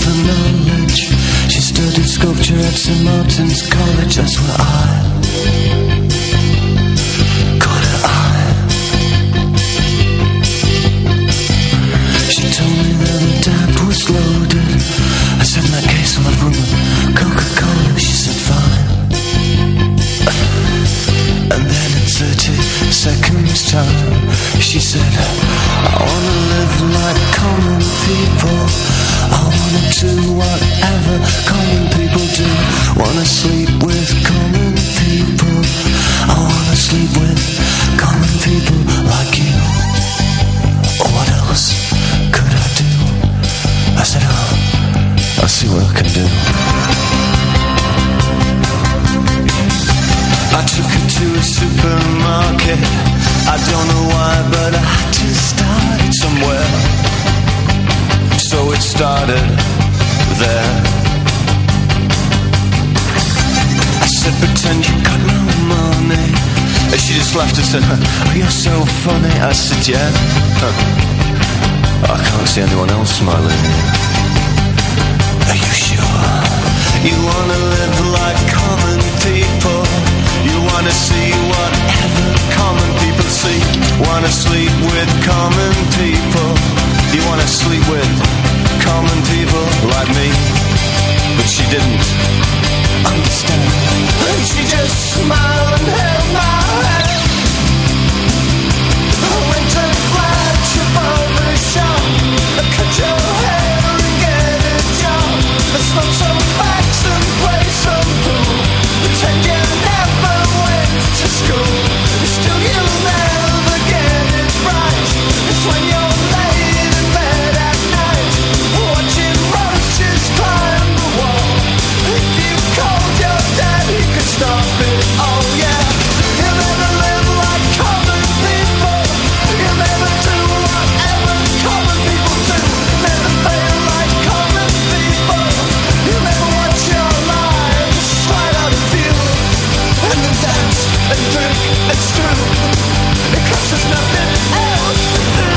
for knowledge. She studied sculpture at St. Martin's College. That's where I got her eye. She told me that the dab was loaded. I said, in that case I'll have rum and Coca-Cola. She said, fine. And then at 30 seconds time, she said, I wanna live like common people. I wanna do whatever common people do. Wanna sleep with common people. I wanna sleep with common people like you. What else could I do? I said, oh, I'll see what I can do. I took her to a supermarket. I don't know why, but I had to start somewhere. So it started there. I said, pretend you got no money. And she just laughed and said, oh, you're so funny. I said, yeah. I can't see anyone else smiling. Are you sure? You wanna live like common people. You wanna see whatever common people see. Wanna sleep with common people. You wanna sleep with common people like me. But she didn't understand. And she just smiled and held my hand. I went to flash above the shop. Cut your hair and get a job. Smoke some facts and play some pool. Pretend you never went to school. Still you'll never get it right. It's when you're laid in bed at night, watching roaches climb the wall. If you called your dad, he could stop it. Oh yeah. You'll never live like common people. You'll never do whatever common people do. Never feel like common people. You'll never watch your lives slide out of view. And then dance and drink and screw. Because there's nothing else to do.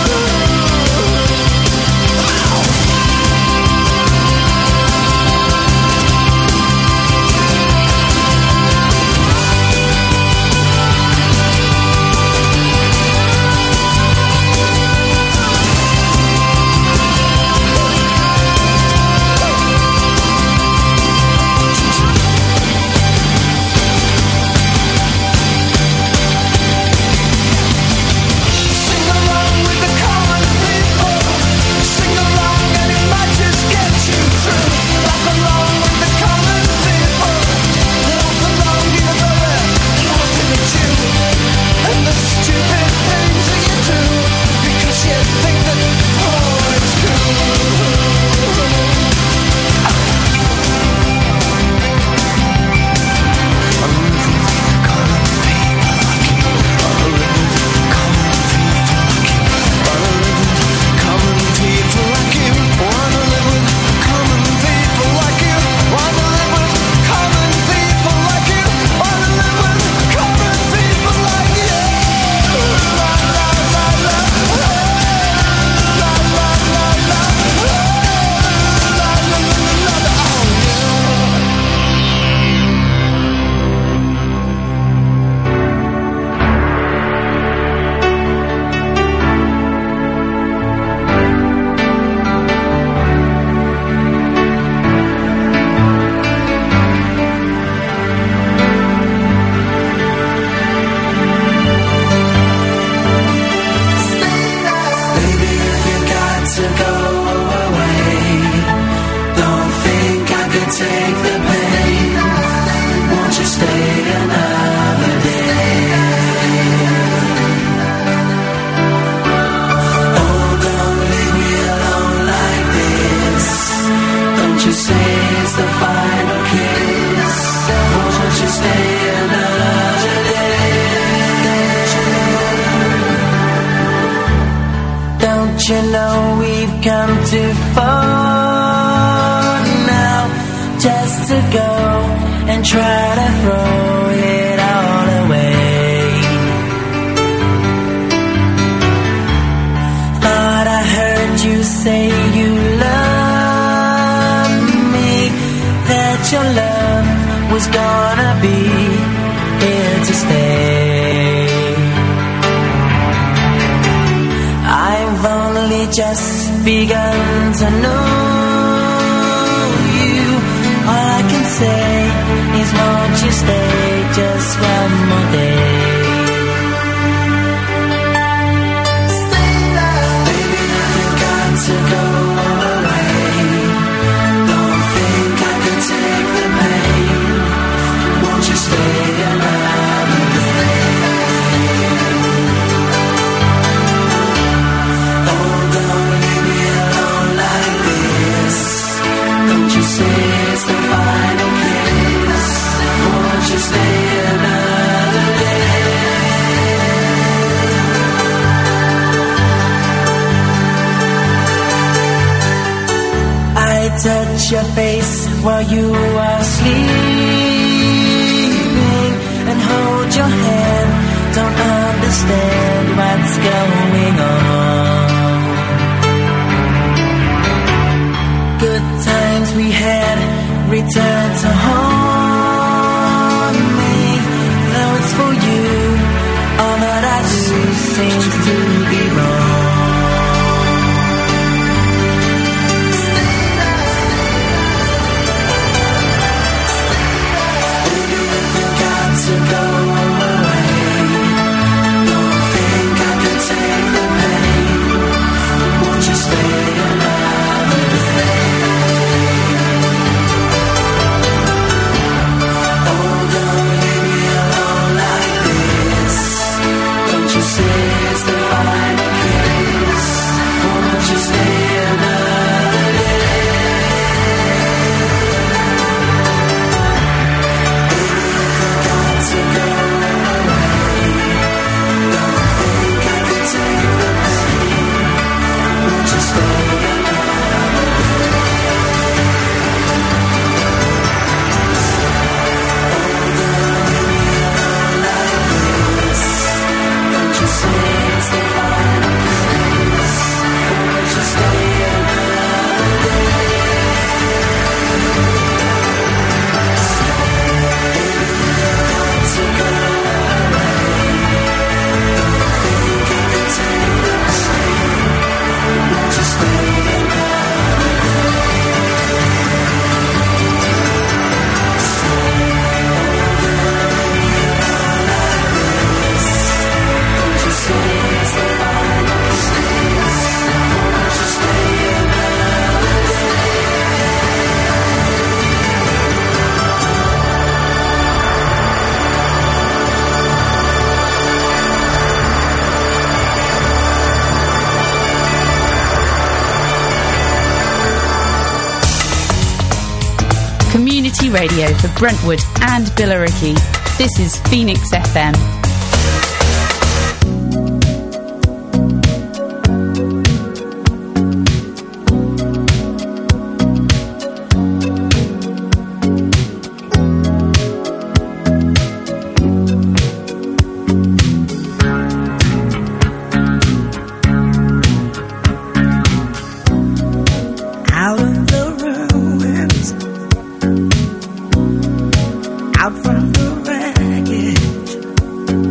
You know we've come too far now just to go and try to throw it all away. Thought I heard you say you love your love was gonna be here to stay. I've only just begun to know you. All I can say is won't you stay just one more day. Stay there. Baby, I've got to go away. Don't think I can take the pain. Won't you stay another day? Oh, don't leave me alone like this. Don't you say it's the final kiss. Won't you stay another day? I touch your face while you are sleeping and hold your hand. Don't understand what's going on. Good times we had return to haunt me. Though it's for you, all that I do seems to be wrong. Baby, if you got to go away, don't think I can take the pain. Won't you stay another day? Oh, don't leave me alone like this. Don't you say it's the final kiss. Won't you stay another day? Baby, if you got to go away, don't think I can take the pain. Won't you stay another day? Don't you say it's the final kiss. Won't you stay another day? Got to go away. Don't think I can take the pain. Won't you stay another Don't you say it's the final kiss. Won't you stay another Community radio for Brentwood and Billericay. This is Phoenix FM. Out of the ruins, out from the wreckage,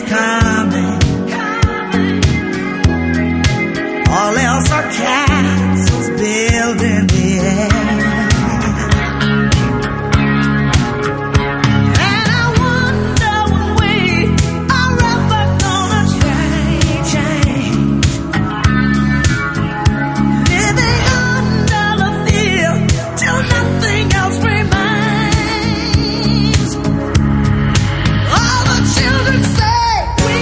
coming. All else are castles built in the air. And I wonder when we are ever gonna change. Living under the fear till nothing else remains. All the children say we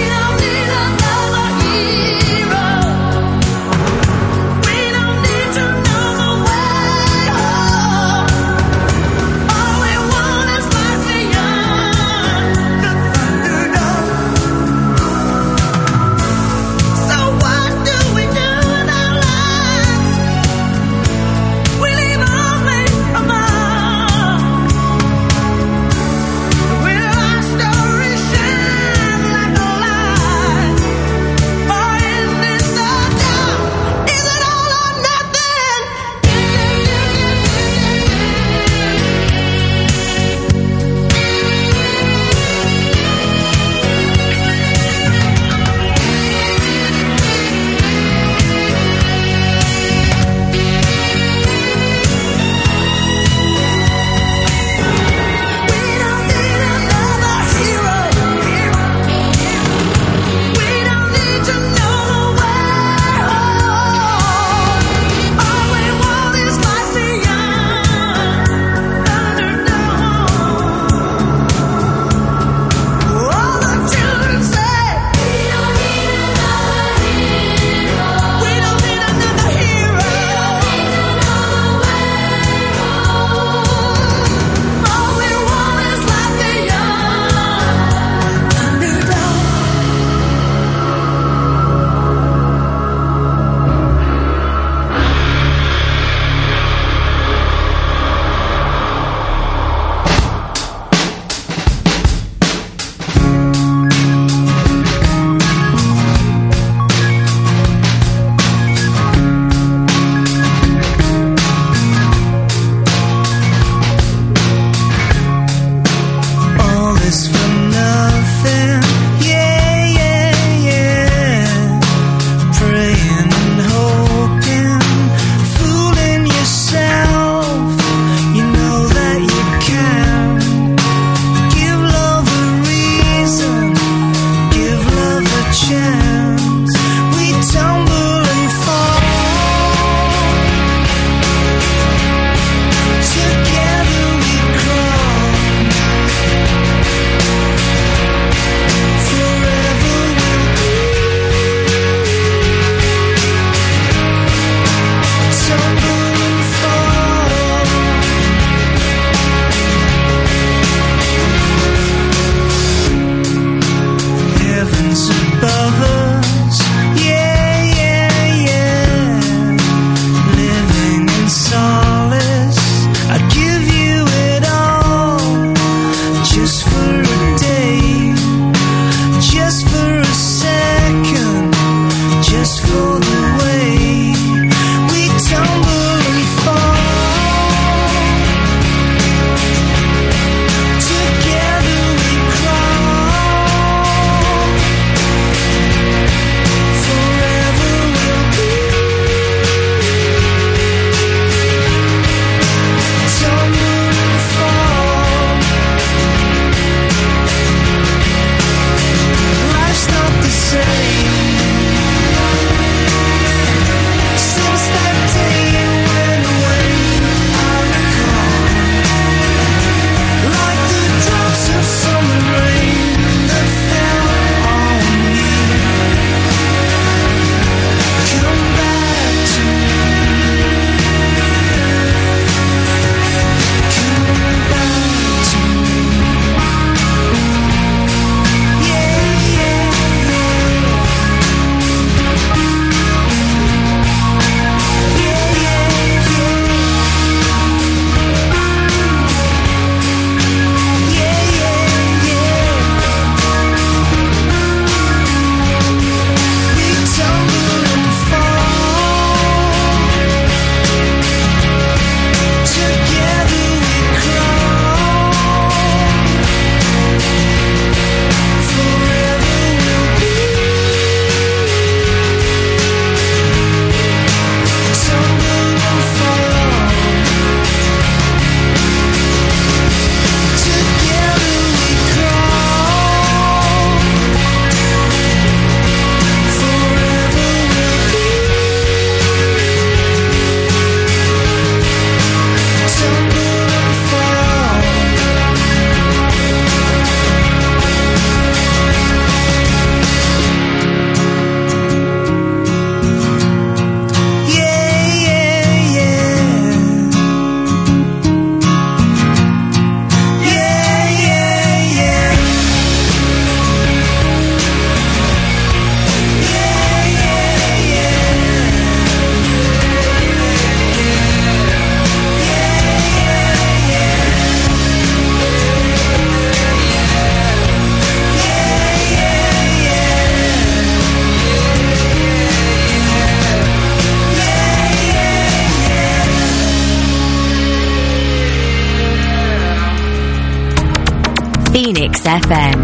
Phoenix FM.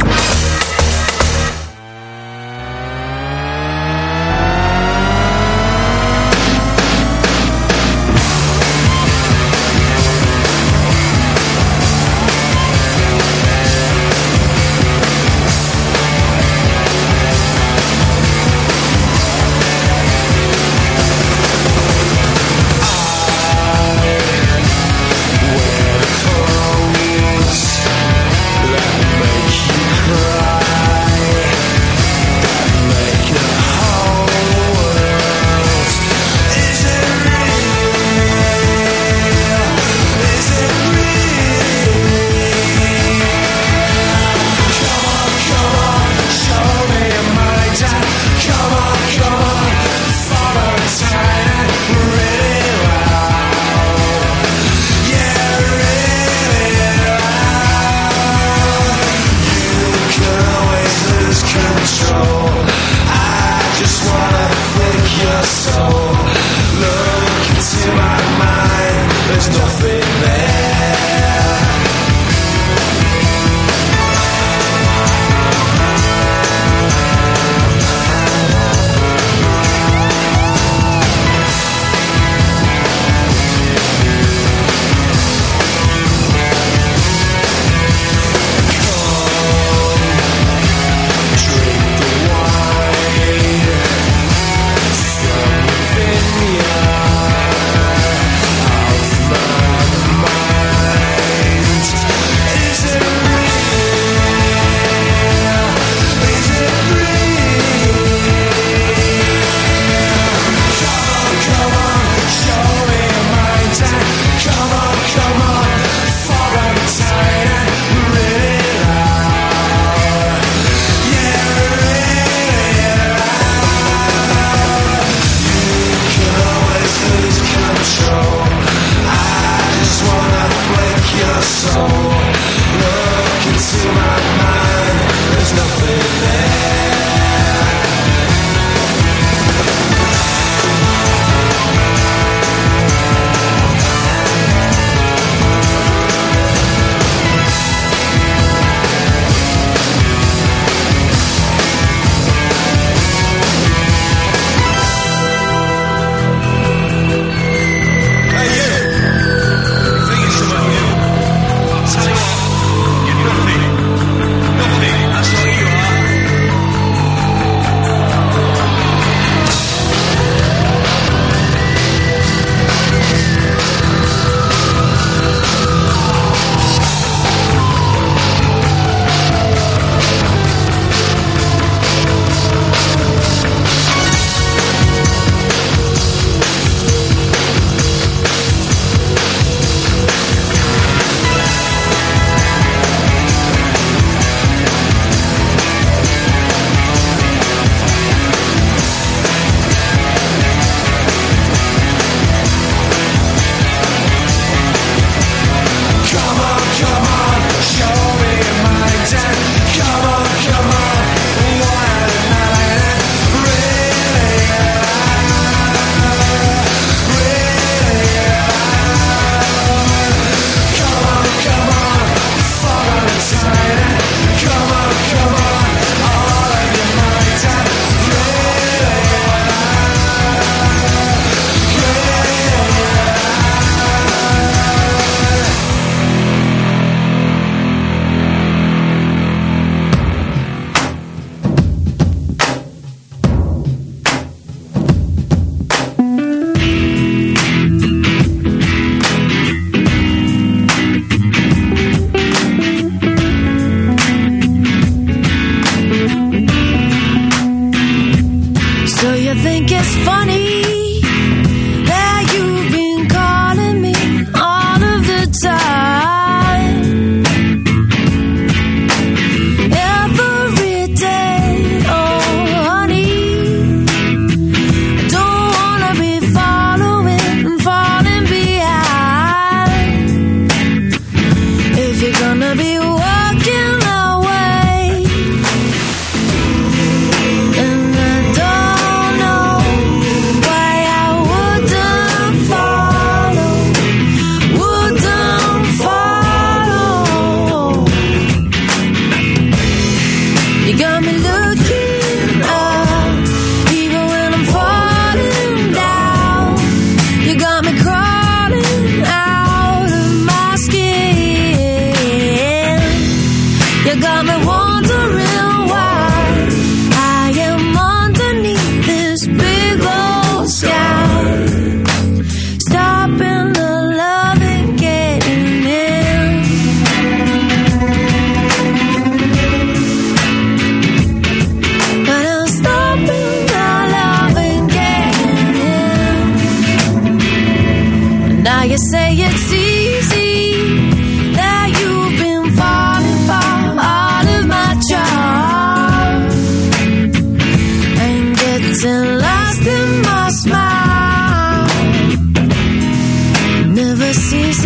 Nothing. That's what you are.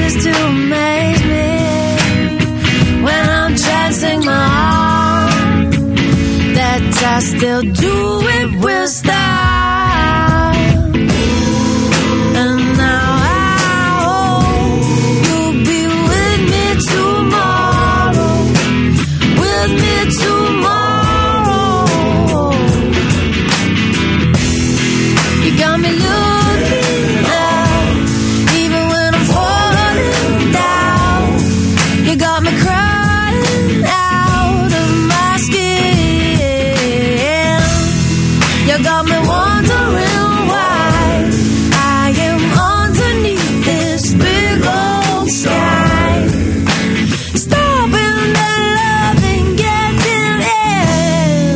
wishes to amaze me when I'm chancing my heart that I still do it with style. And now I hope you'll be with me tomorrow, with me tomorrow. You got me looking up, even when I'm falling down. You got me crying out of my skin. You got me wondering why I am underneath this big old sky. Stopping the love and getting in.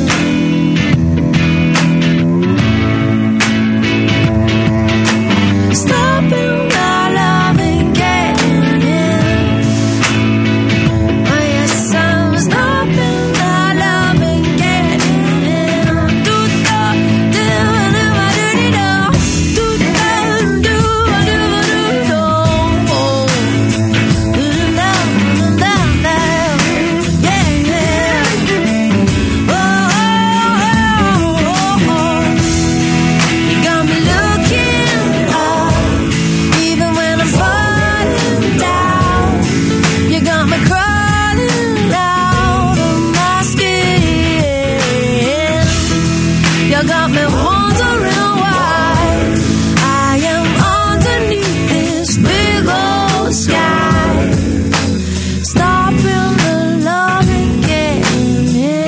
Stopping the love and getting in. Oh yes, I'm stopping the love and getting in. Do da do do do do do do do do You got me looking up, even when I'm falling down. You got me crawling out of my skin. You got me wondering why I am underneath this big old sky. Stopping the love and getting in.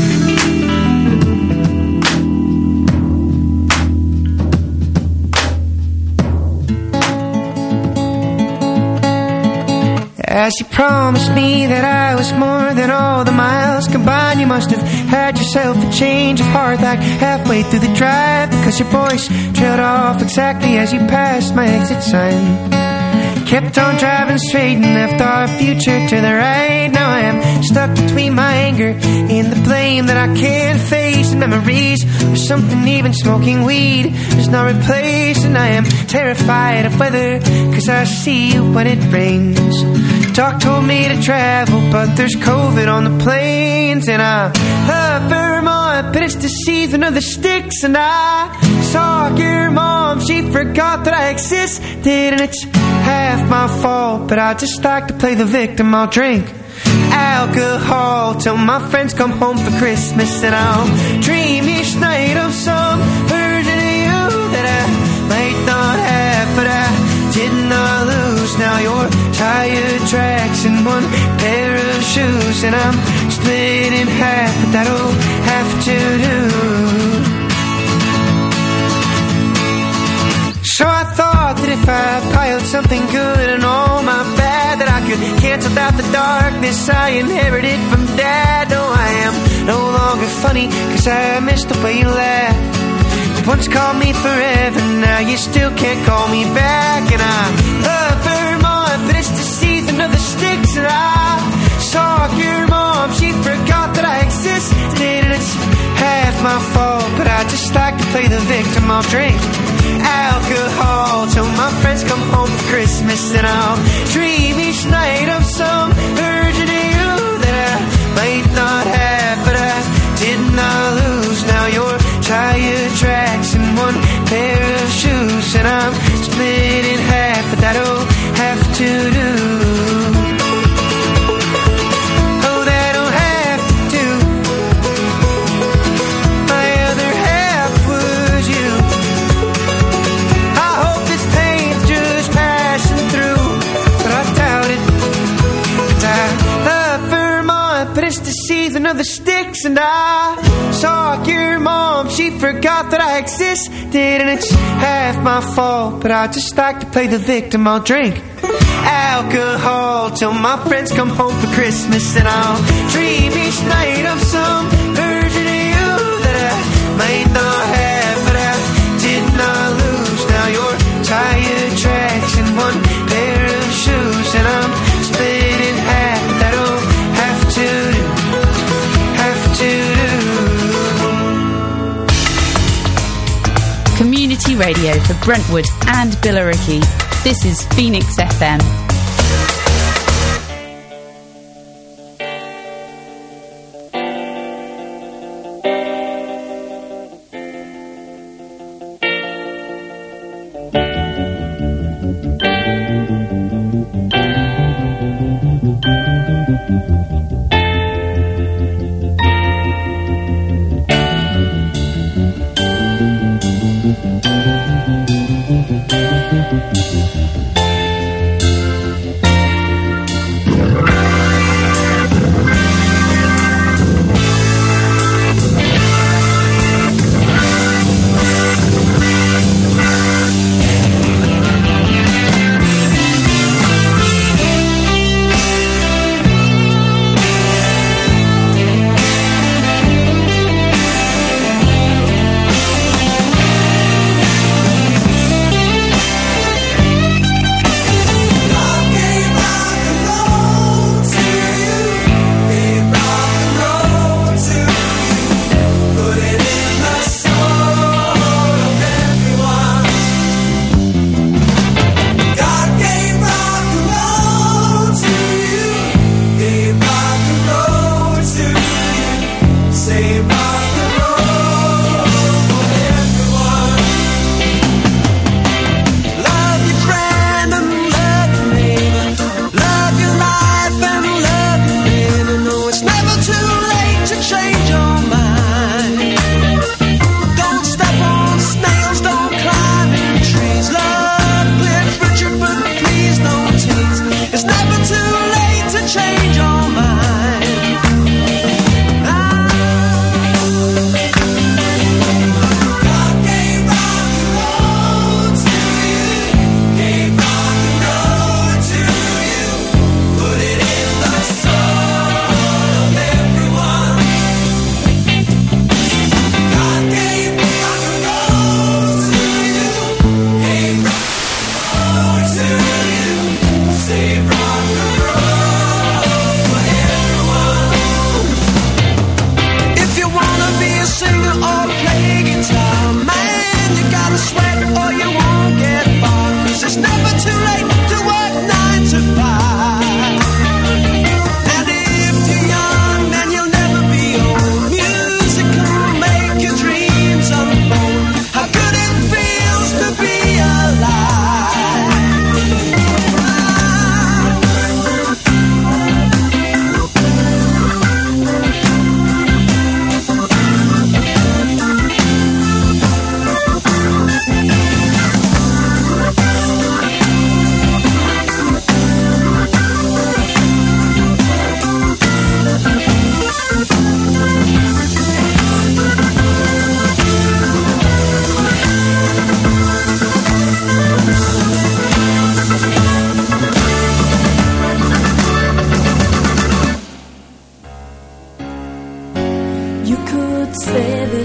As you promised me that I was more than all the miles combined, you must have had yourself a change of heart like halfway through the drive, because your voice trailed off exactly as you passed my exit sign. Kept on driving straight and left our future to the right. Now I am stuck between my anger and the blame that I can't face, and memories or something even smoking weed does not replace. And I am terrified of weather, cause I see you when it rains. Doc told me to travel, but there's COVID on the planes. And I love Vermont, but it's the season of the sticks. And I saw your mom, she forgot that I existed, and it's half my fault, but I just like to play the victim. I'll drink alcohol till my friends come home for Christmas, and I'll dream each night of some version of you that I might not have, but I did not lose. Now you're tire tracks and one pair of shoes, and I'm split in half, but that'll have to do. So I thought that if I piled something good and all my bad, that I could cancel out the darkness I inherited from Dad. No, I am no longer funny, cause I missed the way you laughed. You once called me forever, now you still can't call me back. And I love Vermont, but it's the season of the sticks. And I saw your mom, she forgot that I existed, and it's half my fault, but I just like to play the victim. I'll drink alcohol till my friends come home for Christmas, and I'll dream each night of some version of you that I might not have, but I did not lose. Now you're tire tracks and one pair of shoes, and I'm split in half, but that'll have to do. Oh, that'll have to do. My other half was you. I hope this pain's just passing through, but I doubt it. 'Cause I love Vermont, but it's the season of the sticks. And I saw your mom, she forgot that I existed, and it's half my fault, but I just like to play the victim. I'll drink alcohol till my friends come home for Christmas, and I'll dream each night of some version of you that I might not have, but I did not lose. Now you're tire tracks and one pair of shoes, and I'm split in half. That'll have to do, have to do. Community radio for Brentwood and Billericay. This is Phoenix FM.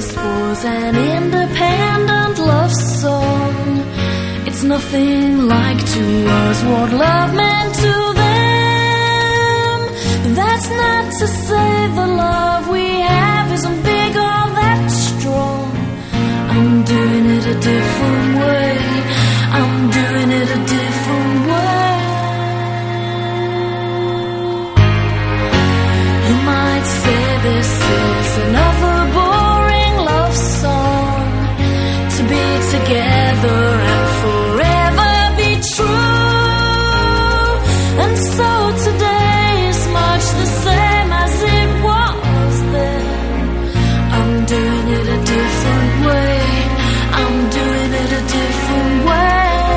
this was an independent love song. It's nothing like to us what love meant to them. But that's not to say the love we have isn't big or that strong. I'm doing it a different way. I'm doing it a different way. You might say this is another boring love song. To be together and forever be true. And so today is much the same as it was then. I'm doing it a different way. I'm doing it a different way.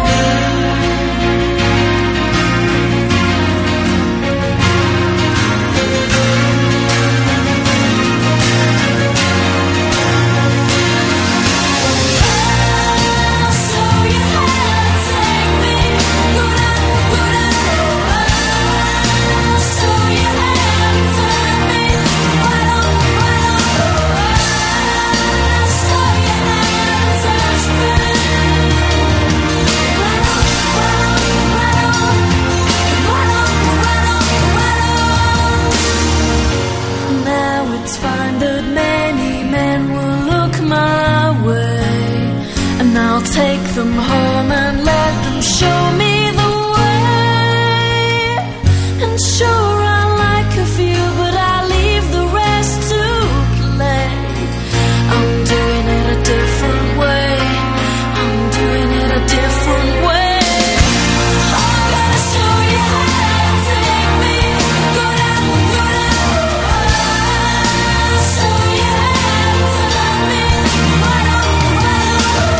Take them home and let them show me the way. And sure I like a few, but I leave the rest to play. I'm doing it a different way. I'm doing it a different way. I'm gonna show you how to take me. Go down, go down. I'll show you how to turn me. Right on, right on.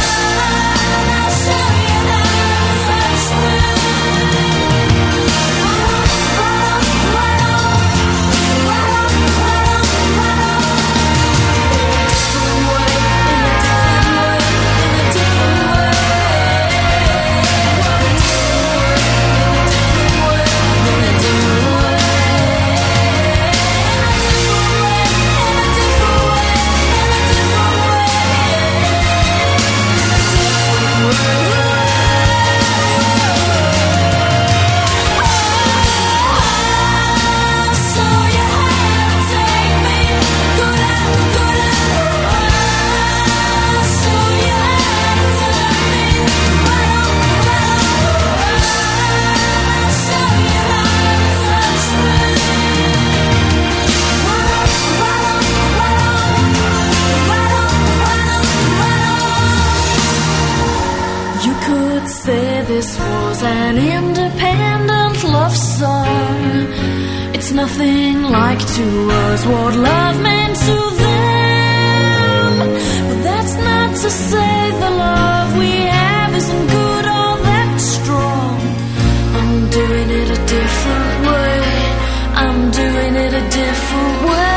This was an independent love song. It's nothing like to us what love meant to them. But that's not to say the love we have isn't good or that strong. I'm doing it a different way. I'm doing it a different way.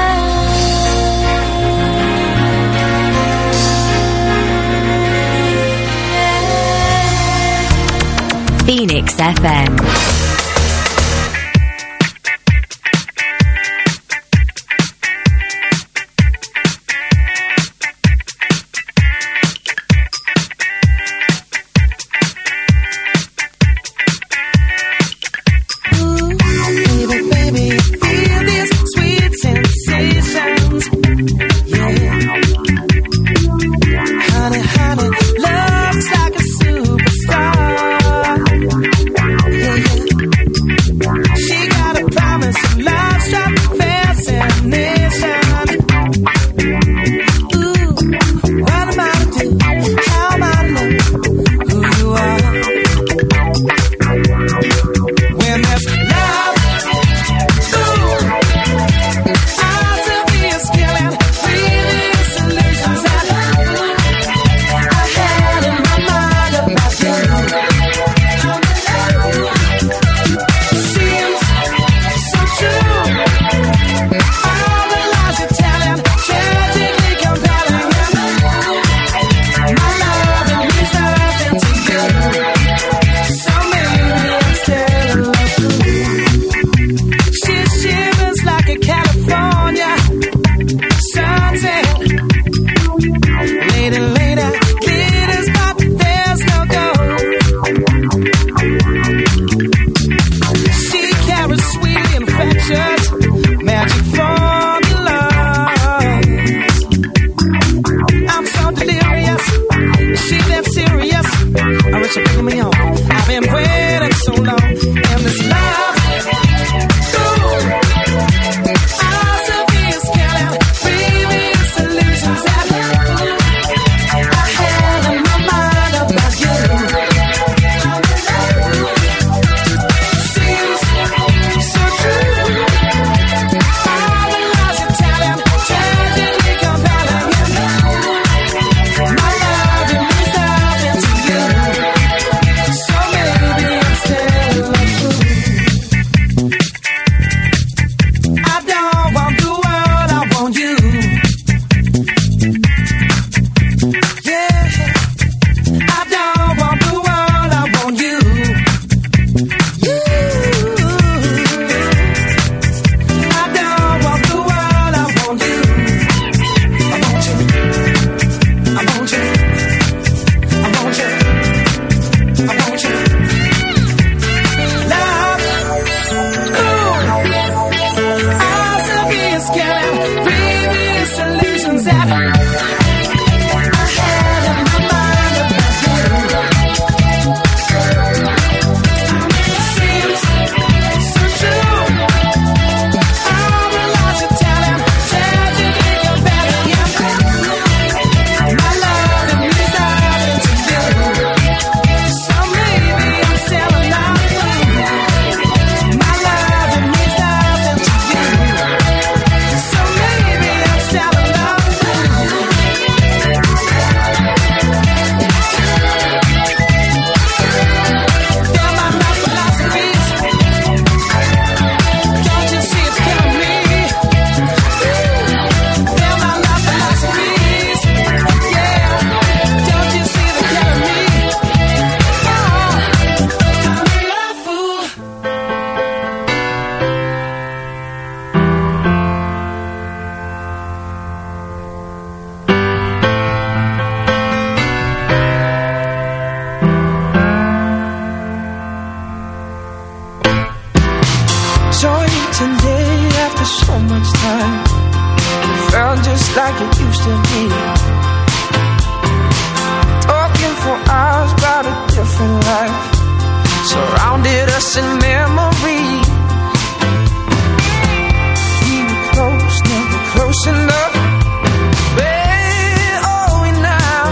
Phoenix FM. Honey, love's like a superstar. Yeah, yeah. saw you today after so much time. It felt just like it used to be. Talking for hours about a different life, surrounded us in memory. We were close, never close enough. Where are we now?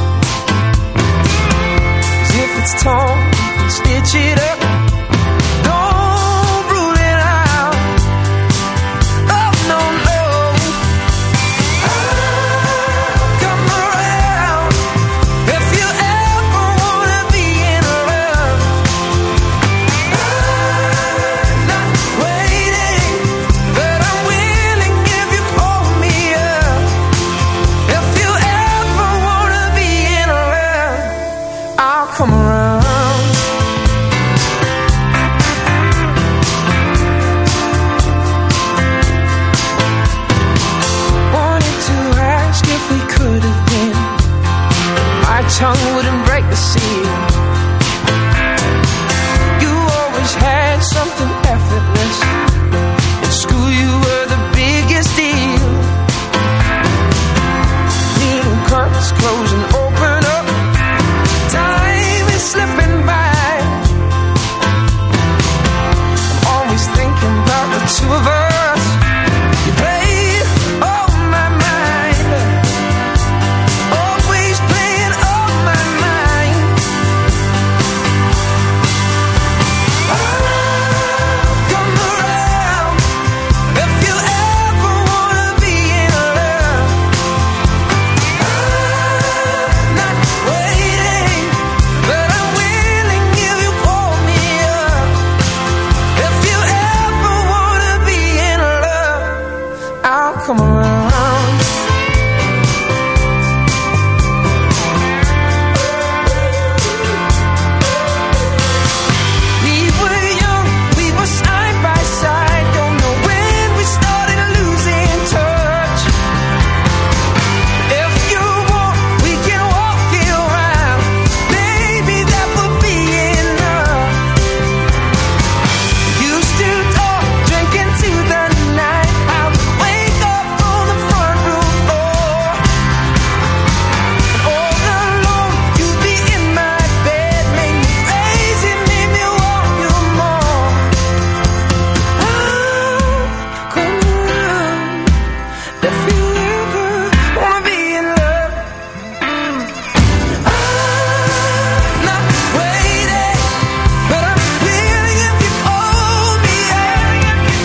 As if it's torn, we can stitch it up. Tongue wouldn't break the seal. You always had something effortless. In school you were the biggest deal. Little curtains close and open up. Time is slipping by. I'm always thinking about the two of us. You played on my mind. Always playing on my mind. I'll come around if you ever wanna be in love. I'm not waiting, but I'm willing if you call me up. If you ever wanna be in love, I'll come around. We were young, we were side by side. Don't know when we started losing touch. If you want, we can walk it around. Maybe that would be enough. Used to talk, drinking to the night. I would wake up on the front room floor. And all alone, you'd be in my bed. Made me crazy, made me want you more. I'll come around if you ever wanna be in love. I'm not waiting, but I'm willing if you call me up.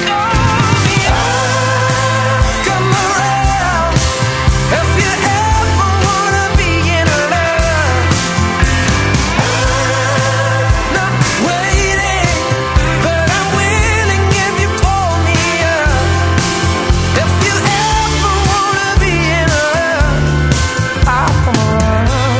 I'll come around if you ever wanna be in love. I'm not waiting, but I'm willing if you call me up. If you ever wanna be in love, I'll come around.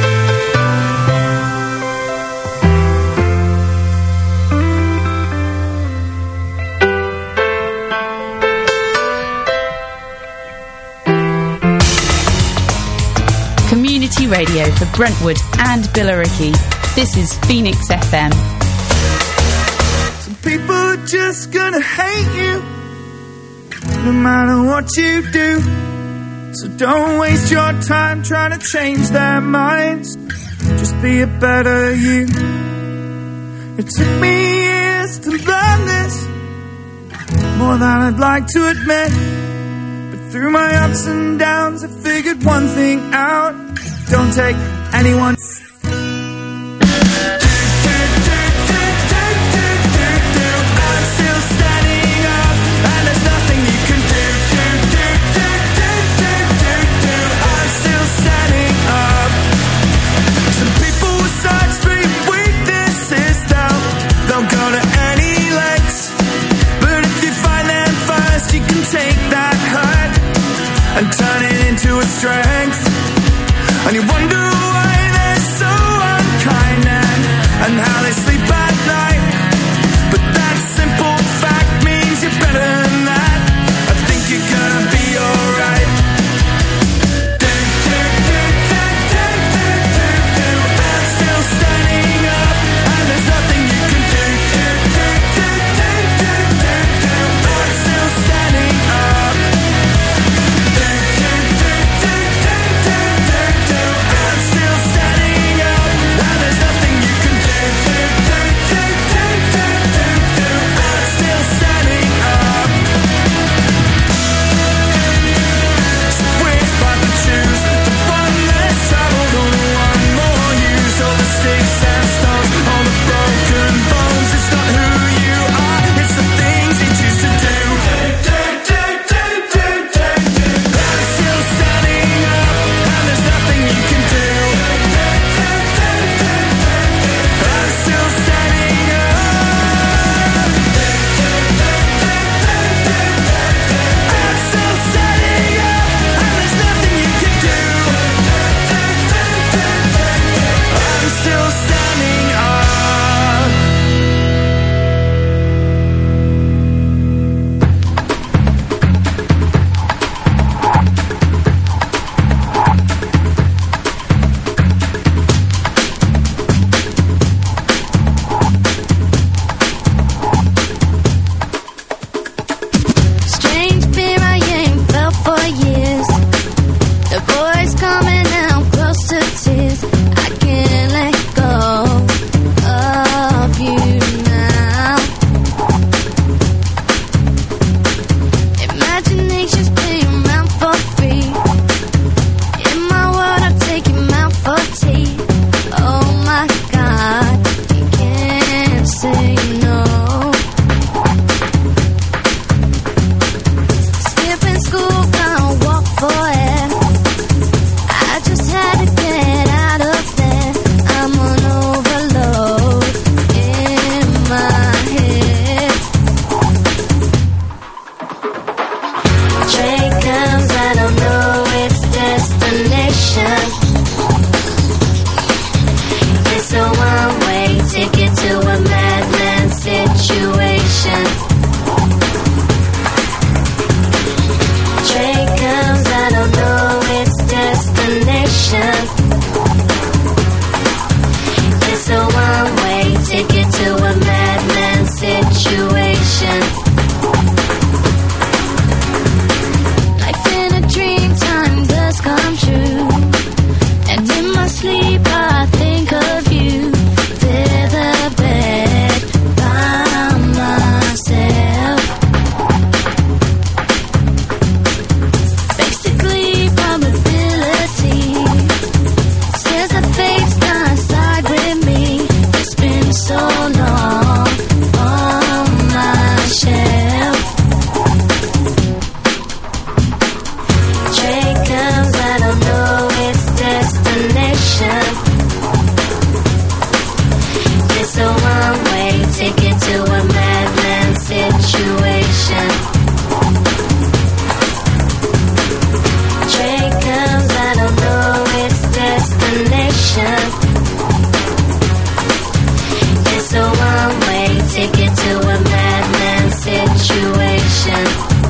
Community radio for Brentwood and Billericay. This is Phoenix FM. Some people are just gonna hate you, no matter what you do. So don't waste your time trying to change their minds. Just be a better you. It took me years to learn this, more than I'd like to admit. But through my ups and downs, I figured one thing out: don't take anyone. I'm still standing up, and there's nothing you can do. I'm still standing up. Some people with such deep weaknesses, they'll go to any lengths. But if you find them first, you can take that hurt and turn it into a strength. And you wonder why they're so situation. Life in a dream, time does come true. And in my sleep I think of you. Feather the bed by myself. Basically probability says that fate's not side with me. It's been so long on my shelf. Train comes, I don't know its destination. It's a one-way ticket to a madman situation. Train comes, I don't know its destination. It's a one-way ticket to a madman situation.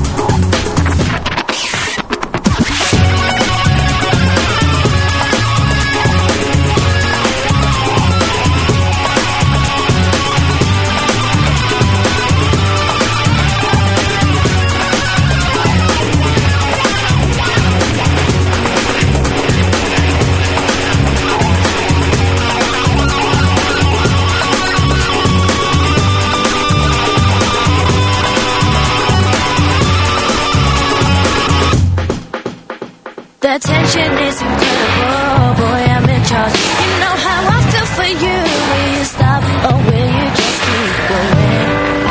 The tension is incredible, boy, I'm in charge. You know how I feel for you. Will you stop or will you just keep going?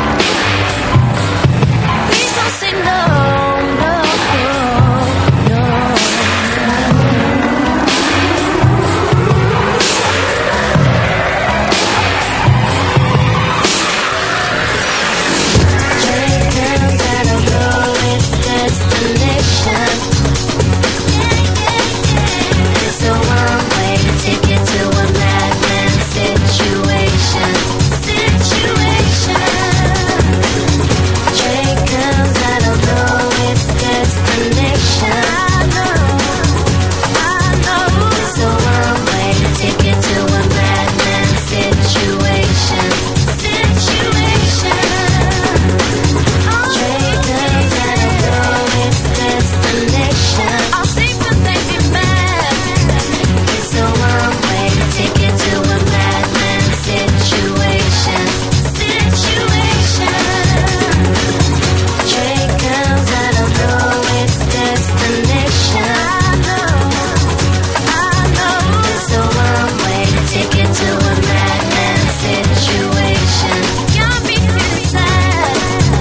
Please don't say no, no, no. Train comes, I don't know its destination. It's a one-way ticket to a madman situation. Train comes, I don't know its destination. It's a one-way ticket to a madman situation. Train comes, I don't know its destination. I'll sing but they be mad. It's a one-way ticket to a madman situation. Train comes, I don't know its destination. It's a one-way ticket to a madman situation. Can't be too sad.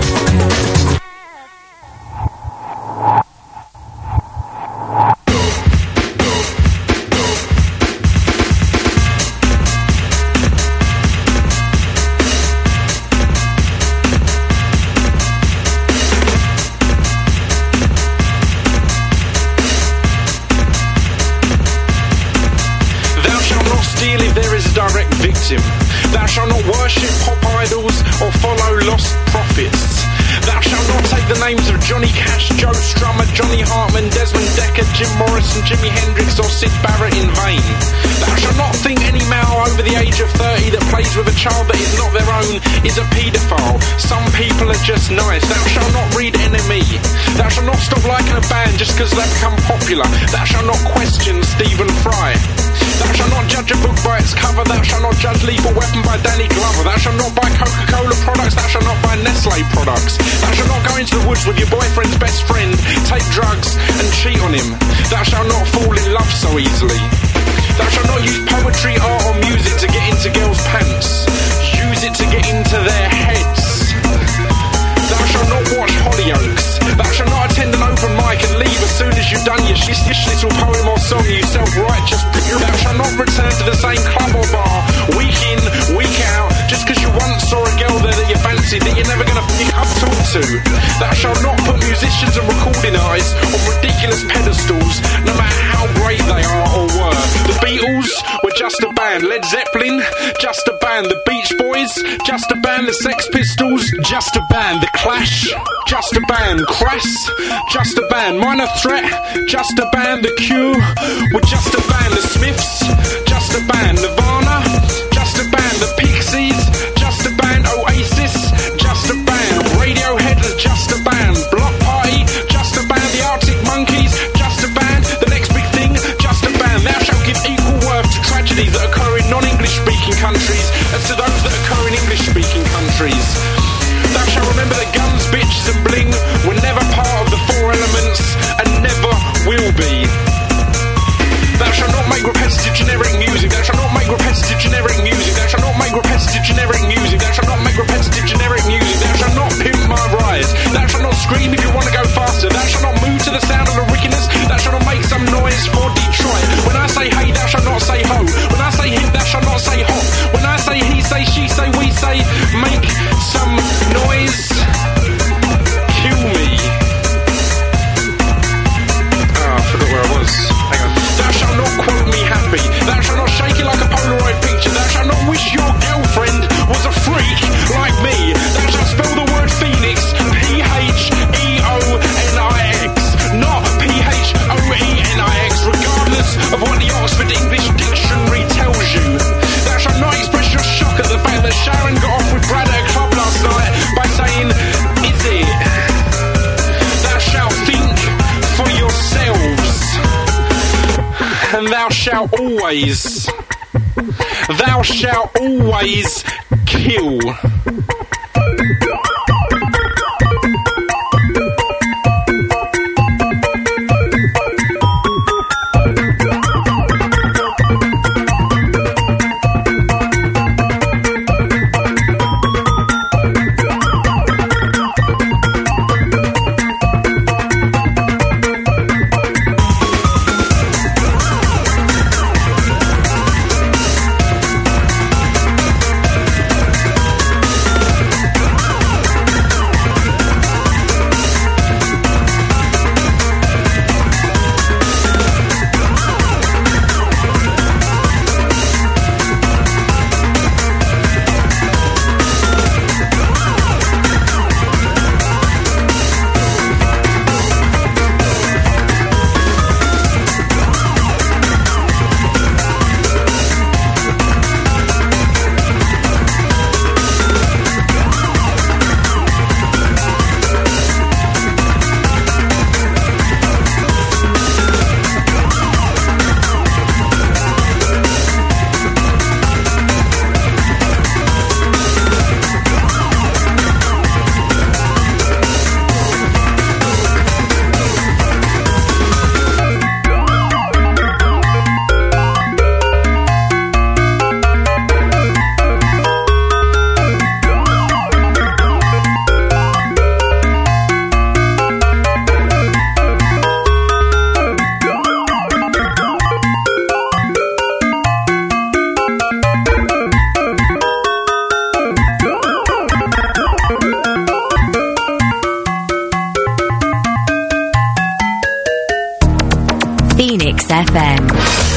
Thou shalt not steal if there is a direct victim. Thou shalt not worship pop idols or follow lost prophets. Thou shalt not take the names of Johnny Cash, Joe Strummer, Johnny Hartman, Desmond Decker, Jim Morrison, Jimi Hendrix or Syd Barrett in vain. Thou shalt not think any male over the age of 30 that plays with a child that is not their own is a paedophile. Some people are just nice. Thou shalt not read NME. Thou shalt not stop liking a band just because they've become popular. Thou shalt not question Stephen Fry. Thou shalt not judge a book by its cover. Thou shalt not judge Lethal Weapon by Danny Glover. Thou shalt not buy Coca-Cola products. Thou shalt not buy Nestle products. Thou shalt not go into the woods with your boyfriend's best friend, take drugs and cheat on him. Thou shalt not fall in love so easily. Thou shalt not use poetry, art or music to get into girls' pants. Use it to get into their heads. Thou shalt not watch Hollyoaks. Thou shalt not attend an open mic and leave as soon as you've done your little poem or song, you self-righteous. Thou shalt not return to the same club or bar, week in, week out, just because you once saw a girl there that you fancied that you're never going to pick up talk to. Thou shalt not put musicians and recording artists on ridiculous pedestals, no matter how great they are or were. The Beatles were just a band. Led Zeppelin, just a band. The Beach Boys, just a band. The Sex Pistols, just a band. The Clash, just a band. Crass, just a band. Minor Threat, just a band. The Cure were just a band. The Smiths, just a band. Nirvana, just a band. The Pixies, just a band. Oasis, just a band. shalt always kill. Phoenix FM.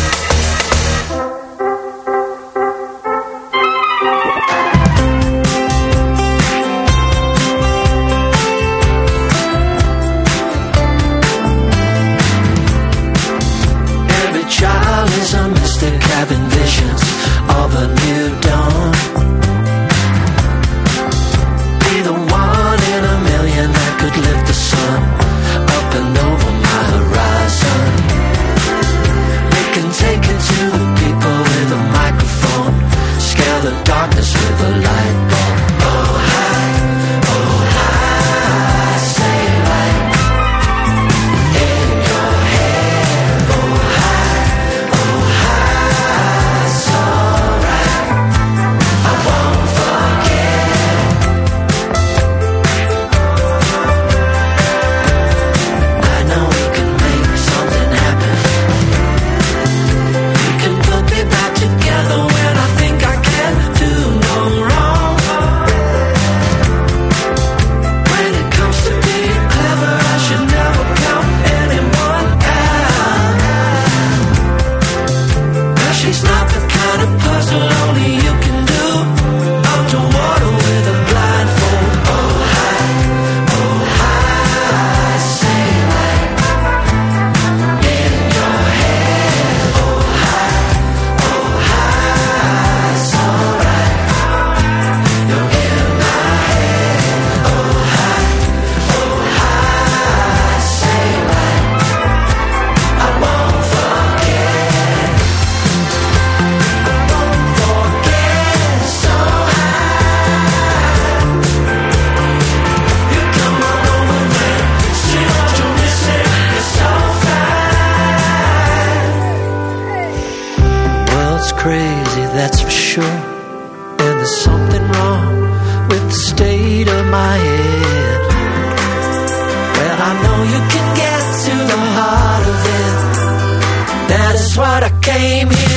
Every child is a mystic having visions of a new dawn. Be the one in a million that could lift the sun up and over my horizon. We can take it to the people with a microphone, scale the darkness with a light bulb. Oh hi, say light in your head. Oh hi, it's alright. I won't forget. I know we can make something happen. We can put me back together when I think I can do no wrong. When it comes to being clever, I should never count anyone out. But she's not the kind of puzzle only you can do underwater with a blindfold. Oh hi, say light in your head. Oh hi, it's alright. You're in my head. Oh hi, say light. I won't forget. I won't forget. So high. You come on over, man. See what you're missing. You're so fine. World's crazy, that's for sure. And there's something wrong with the state of my head. Well, I know you can get to the heart of it. That is what I came here